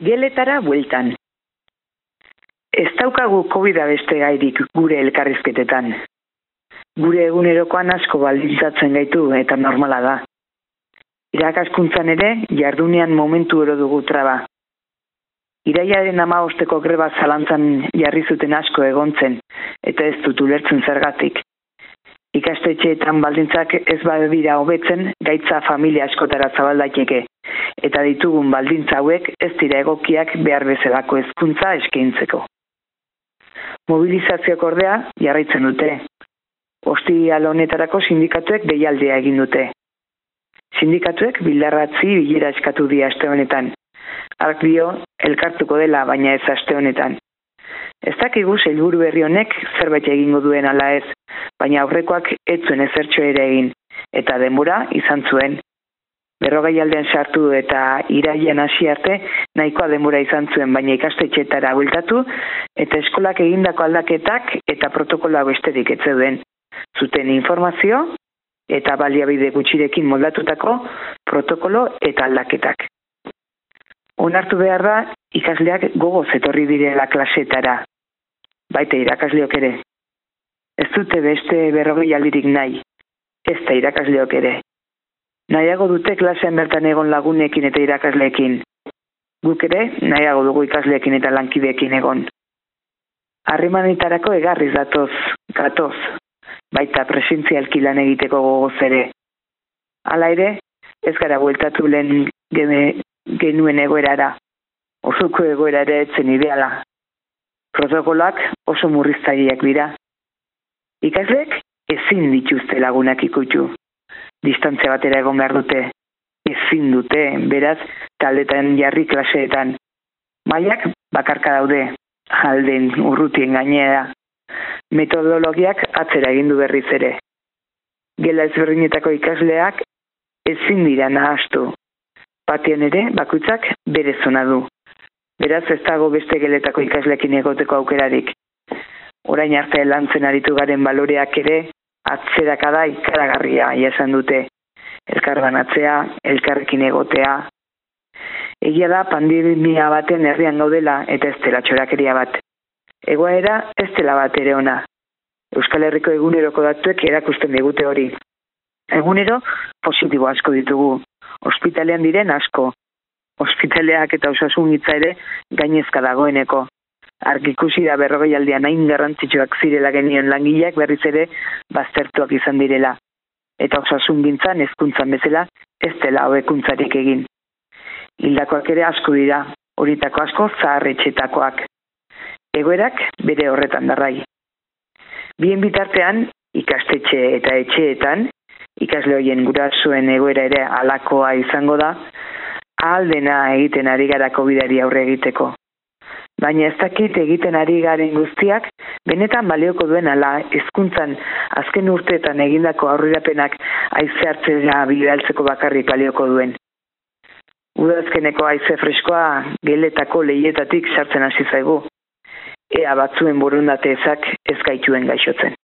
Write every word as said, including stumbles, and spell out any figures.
Geletara bueltan. Ez daukagu kobida beste gairik gure elkarrizketetan. Gure egunerokoan asko baldintzatzen gaitu eta normala da. Irakaskuntzan ere, jardunean momentu ero dugu traba. Iraiaren hamabosteko greba zalantzan jarri zuten asko egontzen, eta ez dut ulertzen zergatik. Ikastetxeetan baldintzak ez badira hobetzen, gaitza familia askotara zabaldaiteke, eta ditugun baldintza hauek ez dira egokiak behar bezalako hezkuntza eskaintzeko. Mobilizazioak ordea jarraitzen dute. Ostiral honetarako sindikatuek deialdea egin dute. Sindikatuek bildarratzi bilera eskatu die aste honetan. Ark dio elkartuko dela, baina ez aste honetan. Ez dakigu sailburu berri honek zerbait egingo duen ala ez, baina aurrekoak ez zuen ezertxo ere egin, eta denbora izan zuen. Berrogei aldean sartu eta irailean hasi arte nahikoa denbora izan zuen, baina ikastetxeetara bueltatu eta eskolak egindako aldaketak eta protokoloa besterik ez zeuden. Zuten informazio eta baliabide gutxirekin moldatutako protokolo eta aldaketak. Onartu behar da ikasleak gogoz etorri direla klasetara, baita irakasleok ere. Ez dute beste berrogei aldirik nahi, ez da irakasleok ere. Nahiago dute klasean bertan egon lagunekin eta irakasleekin. Guk ere nahiago dugu ikasleekin eta lankideekin egon. Harremanetarako egarriz datoz, gatoz, baita presentzialki lan egiteko gogoz ere. Hala ere, ez gara bueltatu lehen genuen egoerara. Osoko egoera ere etzen ideala. Protokoloak oso murriztaileak dira. Ikasleek ezin dituzte lagunak ikutu. Distantzia batera egon behar dute. Ezin dute, beraz, taldetan jarri klaseetan. Mailak bakarka daude, alden urrutien gainera. Metodologiak atzera egin du berriz ere. Gela ezberdinetako ikasleak ezin dira nahastu. Patien ere, bakuitzak bere zona du. Beraz, ez dago beste geletako ikasleekin egoteko aukerarik. Orain arte lantzen aritu garen baloreak ere, atzerakada ikaragarria jasan dute. Elkarbanatzea, elkarrekin egotea. Egia da, pandemia baten herrian gaudela eta ez dela txorakeria bat. Egoera ez dela bat ere ona. Euskal Herriko eguneroko datuek erakusten digute hori. Egunero positibo asko ditugu. Ospitalean diren asko. Ospitaleak eta osasungintza ere gainezka dagoeneko. Ark ikusi da berrogei aldean hain garrantzitsuak zirela genien langileak berriz ere baztertuak izan direla. Eta osasungintzan hezkuntzan bezala ez dela hobekuntzarik egin. Hildakoak ere asko dira, horitako asko zaharretxetakoak. Egoerak bere horretan darrai. Bien bitartean, ikastetxe eta etxeetan, ikasle horien gurasoen egoera ere halakoa izango da, ahaldena egiten ari gara kobidari aurre egiteko. Baina ez dakit egiten ari garen guztiak, benetan balioko duen ala hezkuntzan azken urteetan egindako aurrerapenak haize hartzea bidaltzeko bakarrik balioko duen. Udazkeneko haize freskoa geletako lehietatik sartzen hasi zaigu. Ea batzuen borondate ezak ez gaituen gaixotzen.